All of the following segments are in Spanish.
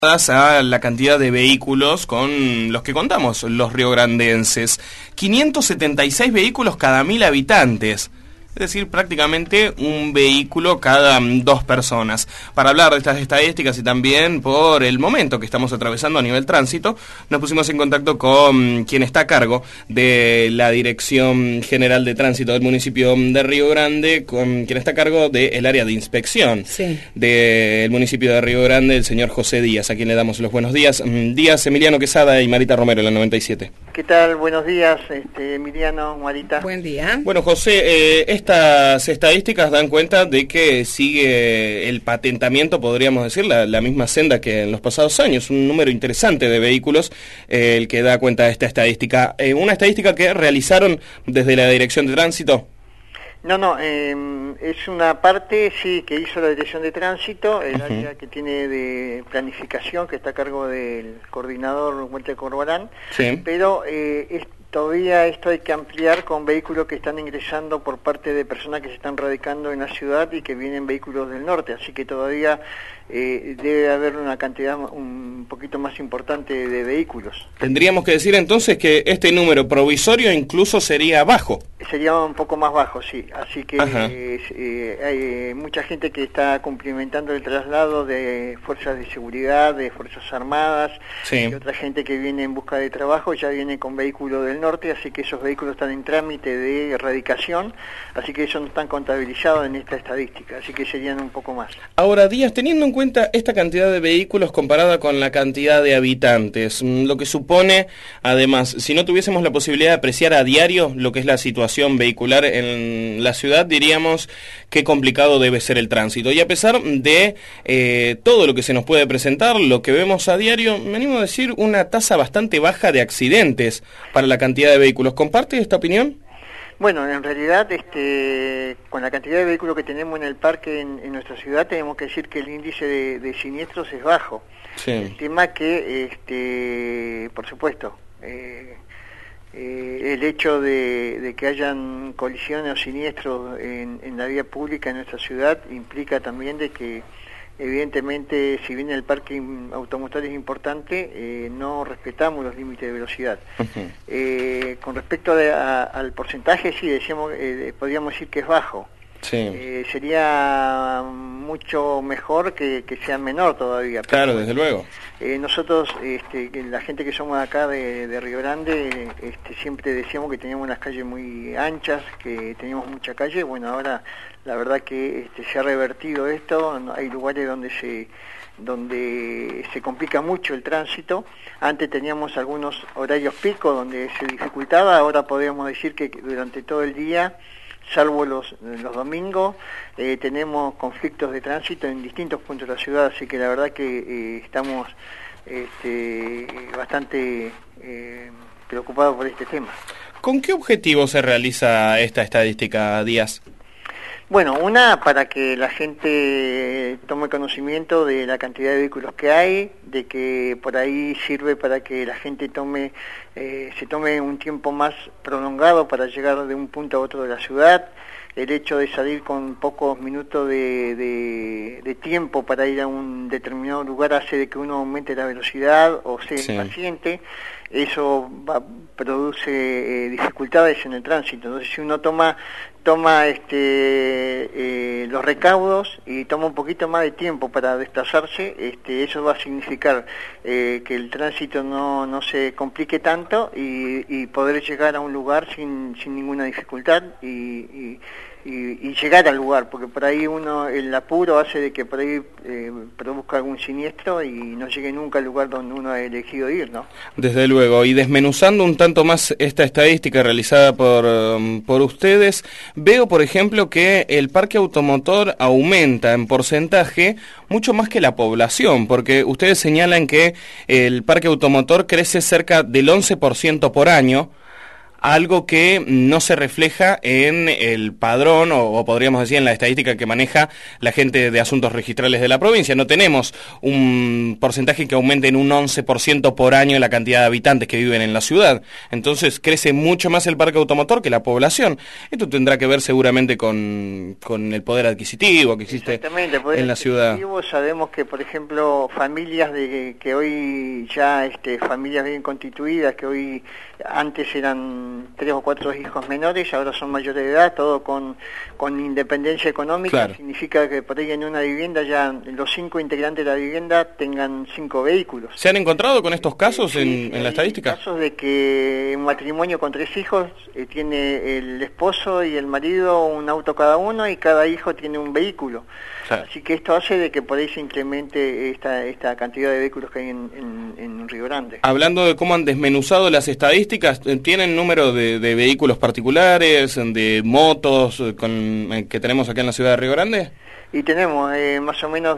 A la cantidad de vehículos con los que contamos los riograndenses. 576 vehículos cada 1000 habitantes. Es decir, prácticamente un vehículo cada 2 personas. Para hablar de estas estadísticas y también por el momento que estamos atravesando a nivel tránsito, nos pusimos en contacto con quien está a cargo de la Dirección General de Tránsito del municipio de Río Grande, con quien está a cargo del área de inspección del municipio de Río Grande, el señor José Díaz, a quien le damos los buenos días. Díaz, Emiliano Quesada y Marita Romero, la 97. ¿Qué tal? Buenos días, Emiliano, Marita. Buen día. Bueno, José, estas estadísticas dan cuenta de que sigue el patentamiento, podríamos decir, la misma senda que en los pasados años. Un número interesante de vehículos el que da cuenta de esta estadística. ¿Una estadística que realizaron desde la Dirección de Tránsito? No, es una parte, sí, que hizo la Dirección de Tránsito, el área que tiene de planificación, que está a cargo del coordinador Walter Corbalán, pero todavía esto hay que ampliar con vehículos que están ingresando por parte de personas que se están radicando en la ciudad y que vienen vehículos del norte, así que todavía debe haber una cantidad un poquito más importante de vehículos. Tendríamos que decir entonces que este número provisorio incluso sería bajo. Sería un poco más bajo, sí, así que hay mucha gente que está cumplimentando el traslado de fuerzas de seguridad, de fuerzas armadas, y otra gente que viene en busca de trabajo ya viene con vehículos del norte, así que esos vehículos están en trámite de erradicación, así que ellos no están contabilizados en esta estadística, así que serían un poco más. Ahora, Díaz, teniendo en cuenta esta cantidad de vehículos comparada con la cantidad de habitantes, lo que supone, además, si no tuviésemos la posibilidad de apreciar a diario lo que es la situación vehicular en la ciudad, diríamos qué complicado debe ser el tránsito. Y a pesar de todo lo que se nos puede presentar, lo que vemos a diario, me animo a decir una tasa bastante baja de accidentes para la cantidad de vehículos. ¿Comparte esta opinión? Bueno, en realidad, con la cantidad de vehículos que tenemos en el parque en nuestra ciudad, tenemos que decir que el índice de siniestros es bajo. El tema que, por supuesto, el hecho de que hayan colisiones o siniestros en la vía pública en nuestra ciudad implica también de que, evidentemente, si bien el parque automotor es importante, no respetamos los límites de velocidad. Con respecto al porcentaje, sí, podríamos decir que es bajo. Sería mucho mejor que sea menor todavía. Claro, desde luego. Nosotros, la gente que somos acá de Río Grande, siempre decíamos que teníamos unas calles muy anchas, que teníamos mucha calle. Bueno, ahora la verdad que se ha revertido esto. Hay lugares donde se complica mucho el tránsito. Antes teníamos algunos horarios pico donde se dificultaba, ahora podemos decir que durante todo el día, salvo los domingos, tenemos conflictos de tránsito en distintos puntos de la ciudad, así que la verdad que estamos bastante preocupados por este tema. ¿Con qué objetivo se realiza esta estadística, Díaz? Bueno, para que la gente tome conocimiento de la cantidad de vehículos que hay, de que por ahí sirve para que la gente se tome un tiempo más prolongado para llegar de un punto a otro de la ciudad. El hecho de salir con pocos minutos de tiempo para ir a un determinado lugar hace de que uno aumente la velocidad o sea impaciente. Eso produce dificultades en el tránsito. Entonces, si uno toma los recaudos y toma un poquito más de tiempo para desplazarse, eso va a significar que el tránsito no se complique tanto y poder llegar a un lugar sin ninguna dificultad y llegar al lugar, porque por ahí el apuro hace de que por ahí produzca algún siniestro y no llegue nunca al lugar donde uno ha elegido ir, ¿no? Desde luego, y desmenuzando un tanto más esta estadística realizada por ustedes, veo, por ejemplo, que el parque automotor aumenta en porcentaje mucho más que la población, porque ustedes señalan que el parque automotor crece cerca del 11% por año, algo que no se refleja en el padrón o podríamos decir en la estadística que maneja la gente de asuntos registrales de la provincia. No tenemos un porcentaje que aumente en un 11% por año la cantidad de habitantes que viven en la ciudad. Entonces crece mucho más el parque automotor que la población. Esto tendrá que ver seguramente con el poder adquisitivo que existe en la ciudad. Sabemos que, por ejemplo, familias que hoy ya familias bien constituidas, que hoy antes eran 3 o 4 hijos menores, ahora son mayores de edad, todo con independencia económica. Claro. Significa que por ahí en una vivienda ya los 5 integrantes de la vivienda tengan 5 vehículos. ¿Se han encontrado con estos casos en la estadística? Casos de que un matrimonio con 3 hijos tiene el esposo y el marido un auto cada uno y cada hijo tiene un vehículo. Claro. Así que esto hace de que por ahí se incremente esta cantidad de vehículos que hay en Río Grande. Hablando de cómo han desmenuzado las estadísticas, ¿tienen número de vehículos particulares, de motos que tenemos acá en la ciudad de Río Grande? Y tenemos más o menos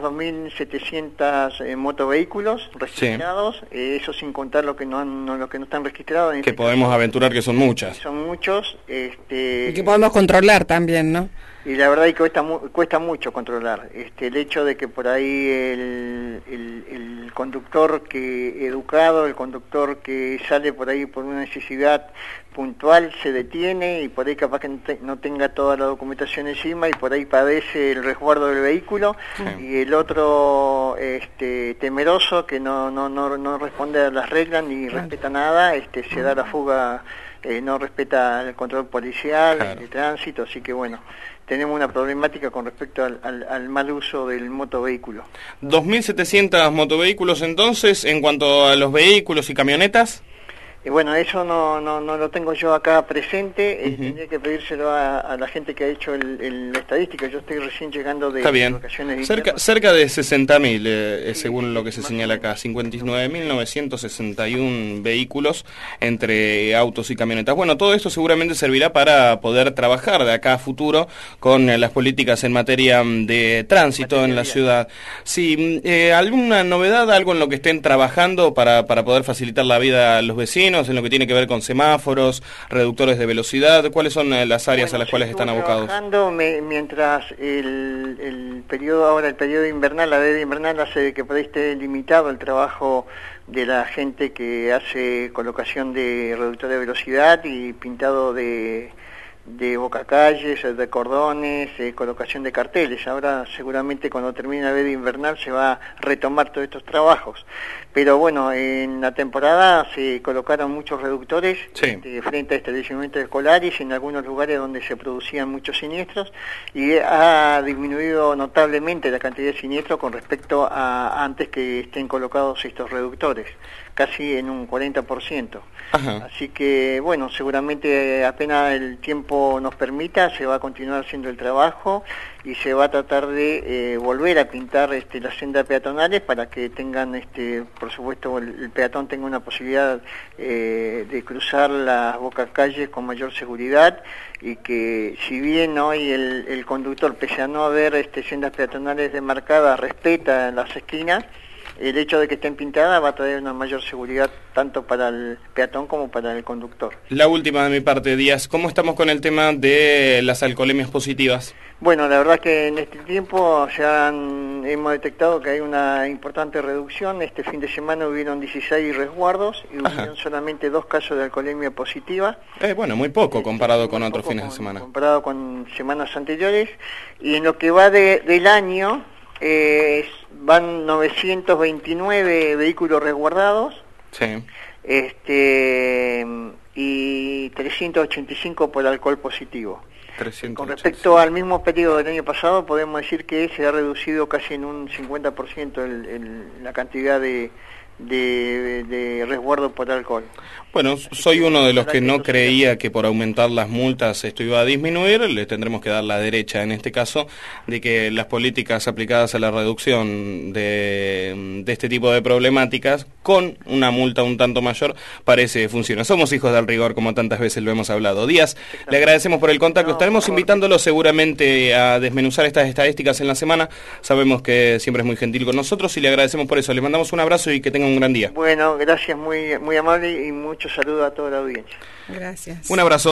2.700 motovehículos registrados, sí. Eso sin contar lo que no están registrados. Que podemos aventurar que son muchas. Son muchos. Y que podemos controlar también, ¿no? Y la verdad es que cuesta mucho controlar. El hecho de que por ahí el conductor educado, el conductor que sale por ahí por una necesidad puntual se detiene y por ahí capaz que no tenga toda la documentación encima y por ahí padece el resguardo del vehículo, sí. Y el otro temeroso que no responde a las reglas ni respeta nada, se da la fuga, no respeta el control policial, claro. De tránsito, así que bueno, tenemos una problemática con respecto al mal uso del motovehículo. 2.700 motovehículos entonces, en cuanto a los vehículos y camionetas. Bueno, eso no lo tengo yo acá presente, tendría que pedírselo a la gente que ha hecho la estadística. Yo estoy recién llegando de vacaciones. Cerca de 60.000, según lo que se señala acá, 59.961 vehículos entre autos y camionetas. Bueno, todo esto seguramente servirá para poder trabajar de acá a futuro con las políticas en materia de tránsito en la ciudad. Sí, ¿alguna novedad, algo en lo que estén trabajando para poder facilitar la vida a los vecinos? En lo que tiene que ver con semáforos, reductores de velocidad, ¿cuáles son las áreas a las cuales están abocados? Mientras el periodo invernal, la veda invernal hace que por ahí esté limitado el trabajo de la gente que hace colocación de reductor de velocidad y pintado de bocacalles, de cordones, colocación de carteles. Ahora seguramente cuando termine la veda invernal se va a retomar todos estos trabajos. Pero bueno, en la temporada se colocaron muchos reductores, sí. Frente a establecimientos escolares, en algunos lugares donde se producían muchos siniestros, y ha disminuido notablemente la cantidad de siniestros con respecto a antes que estén colocados estos reductores, casi en un 40%. Ajá. Así que bueno, seguramente apenas el tiempo nos permita, se va a continuar haciendo el trabajo y se va a tratar de volver a pintar las sendas peatonales para que tengan, por supuesto, el peatón tenga una posibilidad de cruzar las bocacalles con mayor seguridad, y que si bien hoy el conductor, pese a no haber sendas peatonales demarcadas, respeta las esquinas, el hecho de que estén pintadas va a traer una mayor seguridad tanto para el peatón como para el conductor. La última de mi parte, Díaz, ¿cómo estamos con el tema de las alcoholemias positivas? Bueno, la verdad que en este tiempo hemos detectado que hay una importante reducción. Este fin de semana hubieron 16 resguardos y hubieron solamente 2 casos de alcoholemia positiva. Bueno, muy poco comparado con otros fines de semana. Comparado con semanas anteriores. Y en lo que va del año, van 929 vehículos resguardados, sí. Y 385 por alcohol positivo. 385. Con respecto al mismo periodo del año pasado, podemos decir que se ha reducido casi en un 50% la cantidad de resguardo por alcohol. Bueno, soy uno de los que no creía que por aumentar las multas esto iba a disminuir. Le tendremos que dar la derecha en este caso de que las políticas aplicadas a la reducción de este tipo de problemáticas con una multa un tanto mayor parece funcionar. Somos hijos del rigor, como tantas veces lo hemos hablado. Díaz, le agradecemos por el contacto. Estaremos invitándolo seguramente a desmenuzar estas estadísticas en la semana. Sabemos que siempre es muy gentil con nosotros y le agradecemos por eso. Le mandamos un abrazo y que tenga tengan un gran día. Bueno, gracias, muy amable y muchos saludos a toda la audiencia. Gracias. Un abrazo.